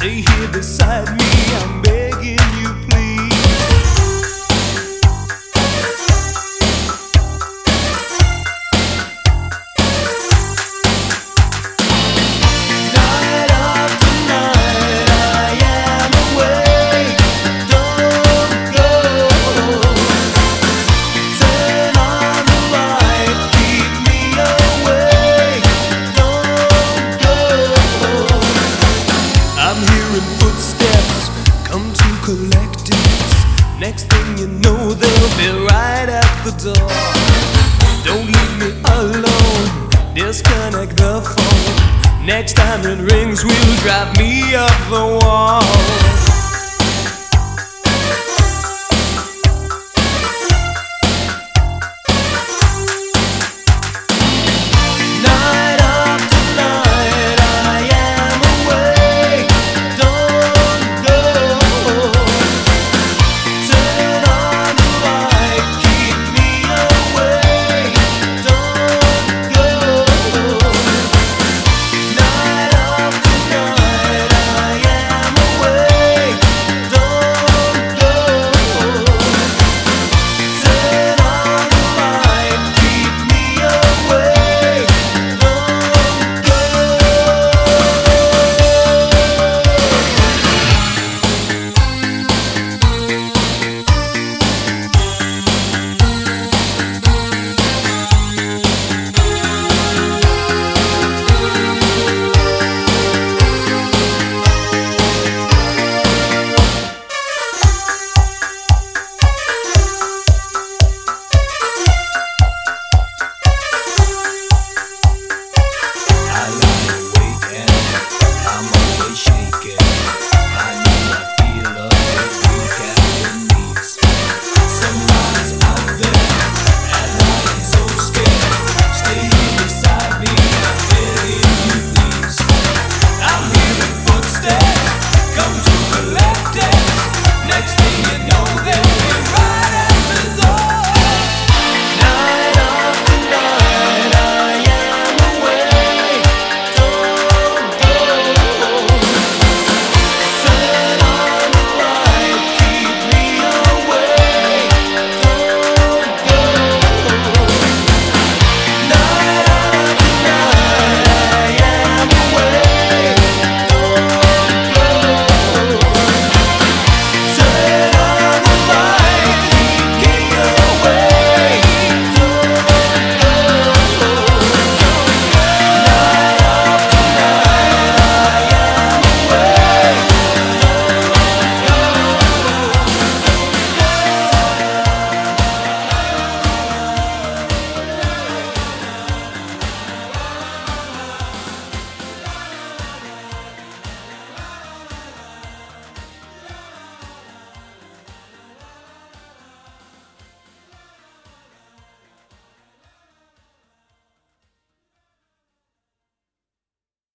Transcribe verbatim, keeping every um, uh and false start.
Stay here beside me, I'm begging you, please. Night after night, I am away. Don't go. Turn on the light, keep me away. Don't go. I'm hearing footsteps come to collect it. Next thing you know, they'll be right at the door. Don't leave me alone, disconnect the phone. Next time it rings, will drive me up the wall.